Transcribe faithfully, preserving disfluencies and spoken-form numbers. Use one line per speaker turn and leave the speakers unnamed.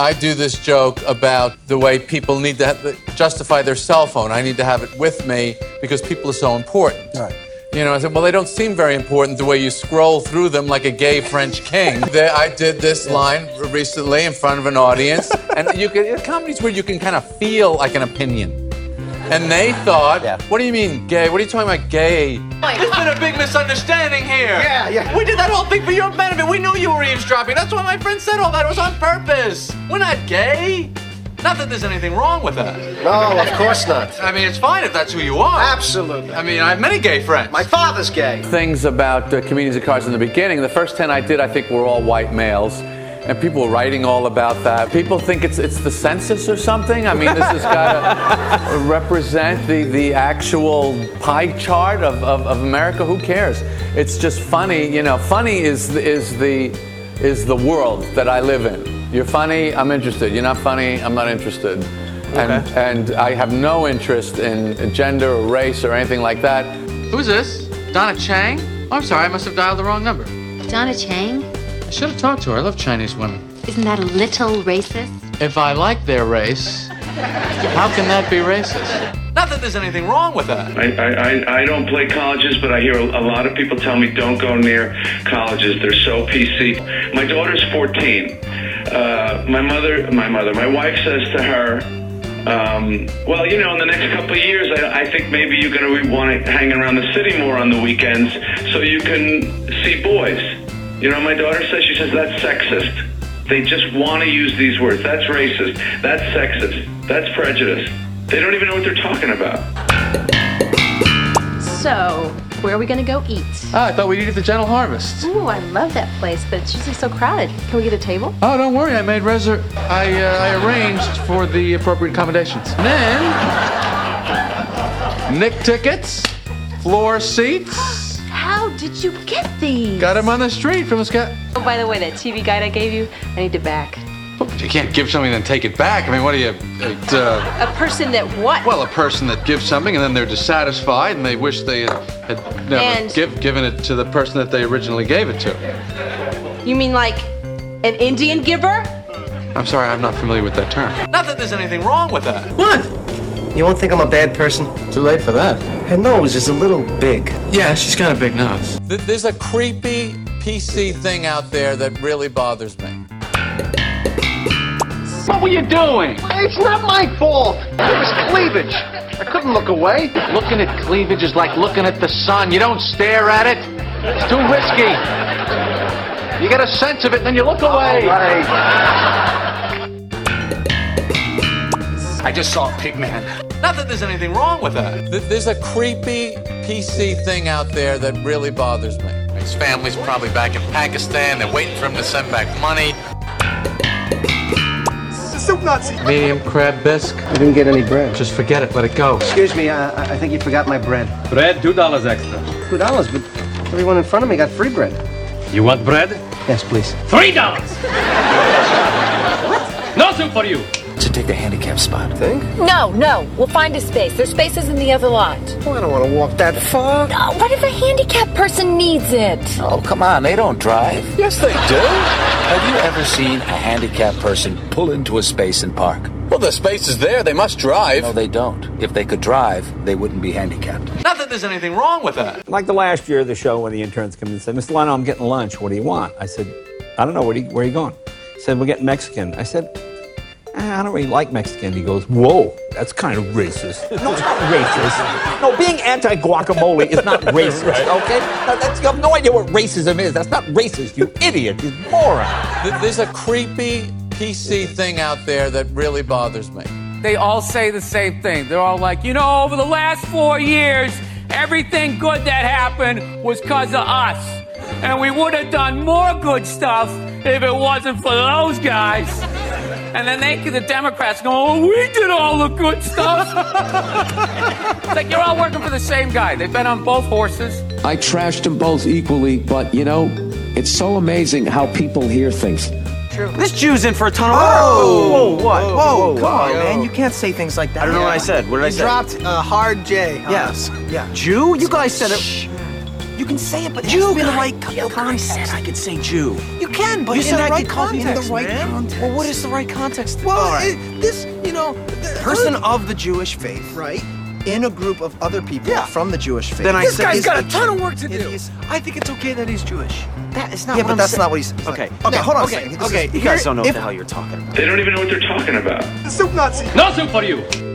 I do this joke about the way people need to have, justify their cell phone. I need to have it with me because people are so important.
Right.
You know, I said, well, they don't seem very important the way you scroll through them like a gay French king. They, I did this line recently in front of an audience, and you can, comedy's where you can kind of feel like an opinion. And they thought, yeah. What do you mean gay? What are you talking about gay?
There's been a big misunderstanding here.
Yeah, yeah.
We did that whole thing for your benefit. We knew you were eavesdropping. That's why my friend said all that. It was on purpose. We're not gay. Not that there's anything wrong with that.
No, of course not.
I mean, it's fine if that's who you are.
Absolutely.
I mean, I have many gay friends.
My father's gay.
Things about uh, comedians and cars in the beginning, the first ten I did, I think, were all white males. And people were writing all about that. People think it's it's the census or something. I mean, this has got to represent the, the actual pie chart of, of, of America. Who cares? It's just funny. You know, funny is is the is the world that I live in. You're funny, I'm interested. You're not funny, I'm not interested. And okay. and I have no interest in gender or race or anything like that.
Who's this? Donna Chang? Oh, I'm sorry, I must have dialed the wrong number.
Donna Chang?
I should have talked to her. I love Chinese women.
Isn't that a little racist?
If I like their race, how can that be racist? Not that there's anything wrong with that.
I, I, I don't play colleges, but I hear a, a lot of people tell me don't go near colleges. They're so P C. My daughter's fourteen. Uh, my mother, my mother, my wife says to her, um, well, you know, in the next couple of years, I, I think maybe you're going to want to hang around the city more on the weekends so you can see boys. You know, my daughter says, she says, that's sexist. They just want to use these words. That's racist. That's sexist. That's prejudice. They don't even know what they're talking about.
So, where are we going to go eat?
Oh, I thought we'd eat at the Gentle Harvest.
Ooh, I love that place, but it's usually so crowded. Can we get a table?
Oh, don't worry. I made reser... I, uh, I arranged for the appropriate accommodations. And then... Nick tickets, floor seats.
How did you get these?
Got them on the street from the sky.
Oh, by the way, that T V guide I gave you, I need it back.
You can't give something and then take it back. I mean, what are you... It, uh,
a person that what?
Well, a person that gives something and then they're dissatisfied and they wish they had, had never
and
give, given it to the person that they originally gave it to.
You mean like an Indian giver?
I'm sorry, I'm not familiar with that term. Not that there's anything wrong with that.
What? You won't think I'm a bad person?
Too late for that.
Her nose is a little big.
Yeah, she's got a big nose.
There's a creepy P C thing out there that really bothers me.
What were you doing?
It's not my fault. It was cleavage. I couldn't look away.
Looking at cleavage is like looking at the sun. You don't stare at it. It's too risky. You get a sense of it, then you look away.
Right.
I just saw a pig man. Not that there's anything wrong with that.
There's a creepy P C thing out there that really bothers me.
His family's probably back in Pakistan. They're waiting for him to send back money.
Soup Nazi.
Medium crab bisque.
I didn't get any bread.
Just forget it. Let it go.
Excuse me, uh, I think you forgot my bread.
Bread, two dollars extra.
Two dollars, but everyone in front of me got free bread.
You want bread?
Yes, please.
Three dollars. What? No soup for you.
To take the handicap spot.
Think?
No, no. We'll find a space. There's spaces in the other lot.
Oh, I don't want to walk that far.
Oh, what if a handicapped person needs it?
Oh, come on. They don't drive.
Yes, they do.
Have you ever seen a handicapped person pull into a space and park?
Well, the space is there. They must drive.
No, they don't. If they could drive, they wouldn't be handicapped.
Not that there's anything wrong with that.
Like the last year of the show when the interns come in and said, Mister Leno, I'm getting lunch. What do you want? I said, I don't know. Where, do you, where are you going? He said, we're getting Mexican. I said, I don't really like Mexican. He goes, whoa, that's kind of racist. No, it's not racist. No, being anti-guacamole is not racist, right. Okay? No, that's, you have no idea what racism is. That's not racist, you idiot, you moron.
There's a creepy P C thing out there that really bothers me.
They all say the same thing. They're all like, you know, over the last four years, everything good that happened was because of us. And we would have done more good stuff if it wasn't for those guys. And then they, the Democrats, go, oh, we did all the good stuff. It's like you're all working for the same guy. They've been on both horses.
I trashed them both equally, but, you know, it's so amazing how people hear things.
True. This Jew's in for a ton of work.
Whoa! Whoa, what?
Whoa,
Whoa,
whoa,
come
whoa,
on,
yo.
man. You can't say things like that.
I don't know
yeah.
what I said. What did I
you
say?
You dropped a hard J. Huh?
Yes.
Yeah.
Jew? You guys said it.
You can say it, but it
Jew
has to be in the
guy.
right co-
Yeah, but I said
context.
I could say Jew.
You can, but
You
in
said
the
I
right
could copy in
context,
the right
man.
context.
Well, what is the right context?
Well,
All right.
it, this, you know, the
person of the Jewish faith,
right?
in a group of other people
Yeah.
from the Jewish faith.
Then I
This
said,
guy's
is
got a
it-
ton of work to
It
do.
is-
I think it's okay that he's Jewish.
That is not
yeah,
what
but
I'm
that's
saying.
not what he's.
Okay.
Okay,
No,
hold on
okay.
a second. This
Okay,
is-
you guys
here-
don't know what
if-
the hell you're talking about.
They don't even know what they're talking about.
Soup Nazi.
No soup for you.